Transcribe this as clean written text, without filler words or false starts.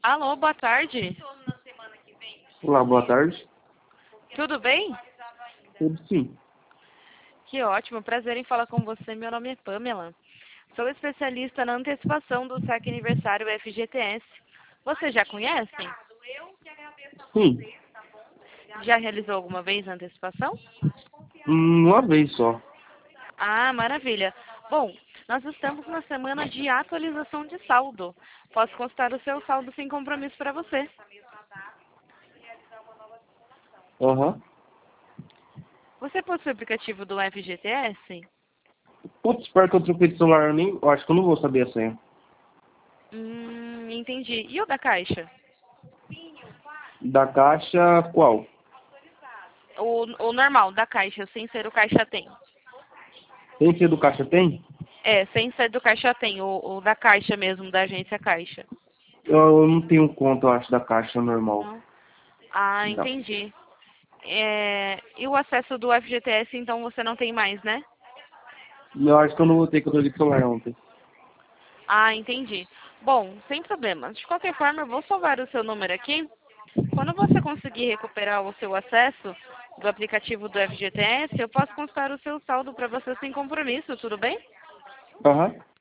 Alô, boa tarde. Olá, boa tarde. Tudo bem? Tudo sim. Que ótimo, prazer em falar com você. Meu nome é Pamela. Sou especialista na antecipação do saque aniversário FGTS. Você já conhece? Sim, Já realizou alguma vez a antecipação? uma vez só. Ah, maravilha. Bom, nós estamos na semana de atualização de saldo. Posso constar o seu saldo sem compromisso para você. Aham. Você possui o aplicativo do FGTS? Putz, espero que eu troquei de celular, eu acho que eu não vou saber a senha. Entendi. E o da Caixa? Da caixa, qual? O normal, da Caixa, sem ser o Caixa Tem. Tem ser do caixa tem? É, sem ser do Caixa Tem, o da Caixa mesmo, da agência Caixa. Eu não tenho conta, eu acho, da caixa normal. Não? Ah, Não. entendi. E o acesso do FGTS, então, você não tem mais, né? Eu acho que eu não vou ter que eu troquei de celular ontem. Ah, entendi. Bom, sem problemas. De qualquer forma, eu vou salvar o seu número aqui. Quando você conseguir recuperar o seu acesso do aplicativo do FGTS, eu posso constar o seu saldo para você sem compromisso, tudo bem? Aham.